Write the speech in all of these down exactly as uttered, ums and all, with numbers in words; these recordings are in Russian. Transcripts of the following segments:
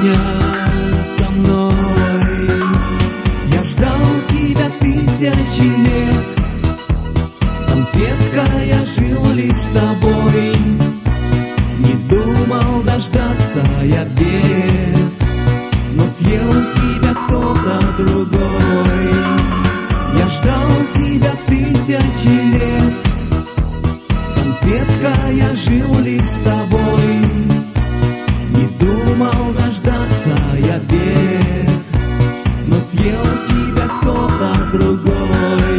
сегодня со мной. Я ждал тебя тысячи лет, конфетка, я жил лишь с тобой. Не думал дождаться я бед, но съел тебя кто-то другой. Я ждал тебя тысячи лет, конфетка, я жил лишь с тобой. Не думал дождаться я бед, но съел тебя кто-то другой.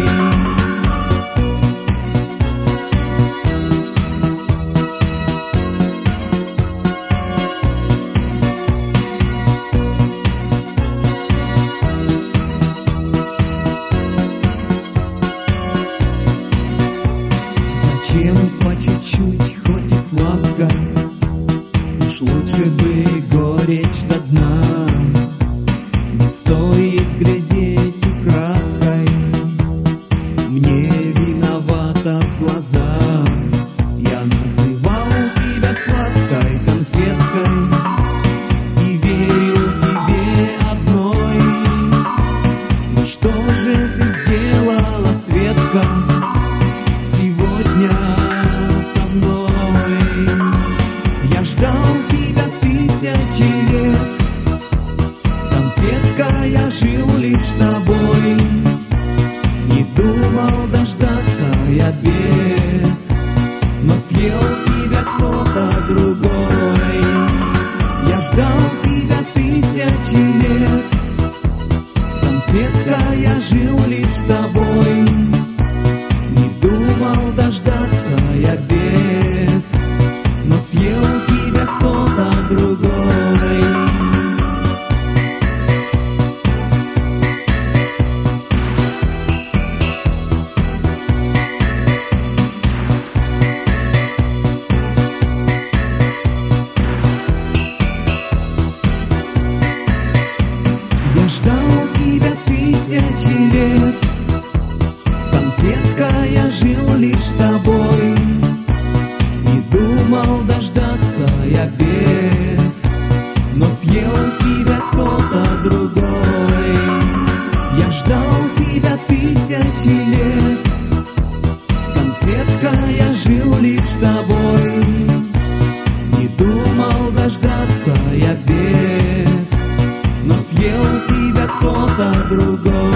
Зачем по чуть-чуть, хоть и сладко? Уж лучше бы горечь до дна. Не стоит глядеть украдкой мне виновата в глаза. Я называл тебя сладкой конфеткой и верил тебе одной. Но что же ты сделала, Светка, сегодня со мной? Я ждал тебя тысячи лет, конфетка, я жил лишь с тобой. Не думал дождаться я бед, но съел тебя кто-то другой. Я ждал тебя тысячи лет, конфетка, я жил лишь с тобой. Не думал дождаться я бед, но съел тебя кто-то другой. Я ждал тебя тысячи лет, конфетка, я жил лишь с тобой. Не думал дождаться я бед, но съел тебя кто-то другой. Я ждал тебя тысячи лет, конфетка, я жил лишь с тобой. Не думал дождаться я бед, но съел тебя кто-то другой.